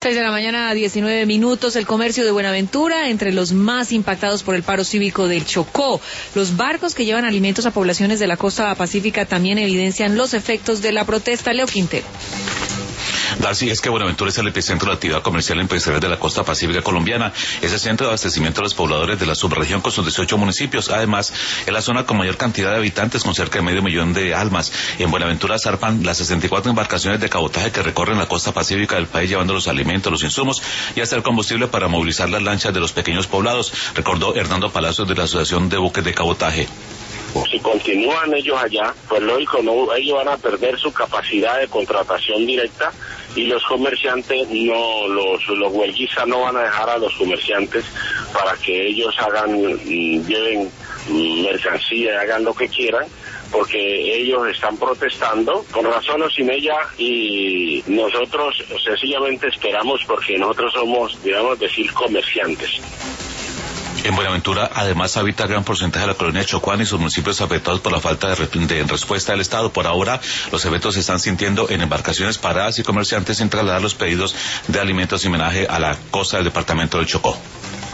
6 de la mañana, 19 minutos. El comercio de Buenaventura, entre los más impactados por el paro cívico del Chocó. Los barcos que llevan alimentos a poblaciones de la costa pacífica también evidencian los efectos de la protesta. Leo Quintero. Darcy, es que Buenaventura es el epicentro de la actividad comercial empresarial de la costa pacífica colombiana. Es el centro de abastecimiento de los pobladores de la subregión con sus 18 municipios. Además, es la zona con mayor cantidad de habitantes, con cerca de 500,000 de almas. En Buenaventura zarpan las 64 embarcaciones de cabotaje que recorren la costa pacífica del país llevando los alimentos, los insumos y hasta el combustible para movilizar las lanchas de los pequeños poblados, recordó Hernando Palacios de la Asociación de Buques de Cabotaje. Si continúan ellos allá, pues lógico, ellos van a perder su capacidad de contratación directa y los comerciantes, los huelguistas no van a dejar a los comerciantes para que ellos lleven mercancía y hagan lo que quieran, porque ellos están protestando con razón o sin ella, y nosotros sencillamente esperamos porque nosotros somos, digamos decir, comerciantes. En Buenaventura, además, habita gran porcentaje de la colonia Chocuán y sus municipios afectados por la falta de respuesta del Estado. Por ahora, los efectos se están sintiendo en embarcaciones paradas y comerciantes sin trasladar los pedidos de alimentos y homenaje a la costa del departamento del Chocó.